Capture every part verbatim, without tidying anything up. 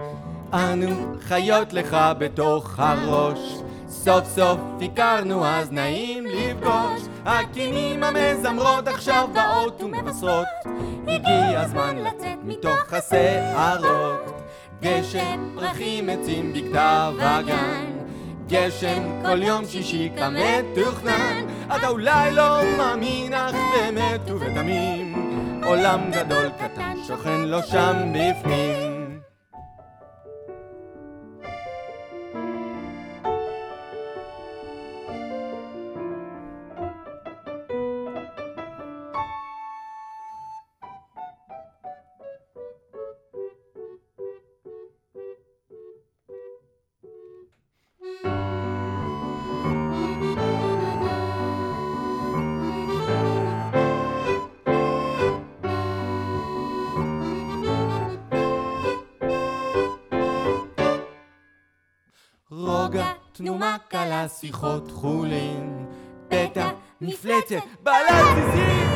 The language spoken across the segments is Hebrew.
אנו חיות לך בתוך הראש, סוף סוף הכרנו אז נעים לפגוש. הקינים המזמרות עכשיו באות ומבשרות, הגיע הזמן לצאת מתוך השערות. גשם, פרחים, עצים, בקתה וגן, גשם כל יום שישי כמתוכנן. אתה אולי לא מאמין אך באמת ובתמים, עולם גדול קטן שוכן לו שם בפנים. רוגע, תנומה קלה, שיחות חולין, פתע, מפלצת, בעלת זיזים.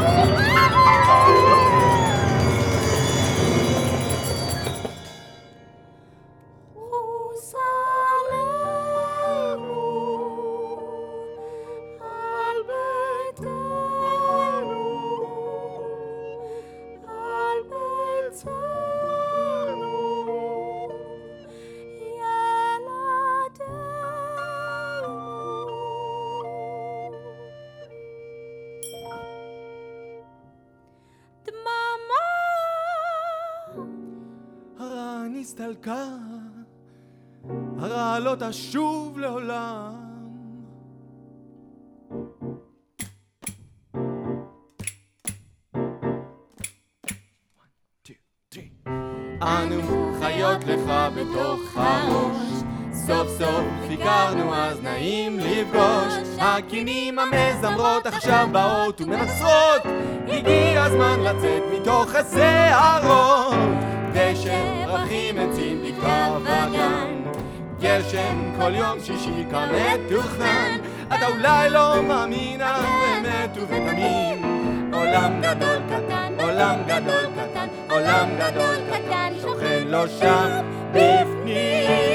נסתלקה, הרע לא תשוב לעולם. אנו חיות לך בתוך הראש, סוף סוף הכרנו אז נעים לפגוש. הקינים המזמרות עכשיו באות ומבשרות, הגיע הזמן לצאת מתוך השערות. גשם, פרחים, עצים, בקתה וגן, גשם כל יום שישי כמתוכנן. אתה אולי לא מאמין אך באמת ובתמים, עולם גדול קטן, עולם גדול קטן, עולם גדול קטן שוכן לו שם בפנים.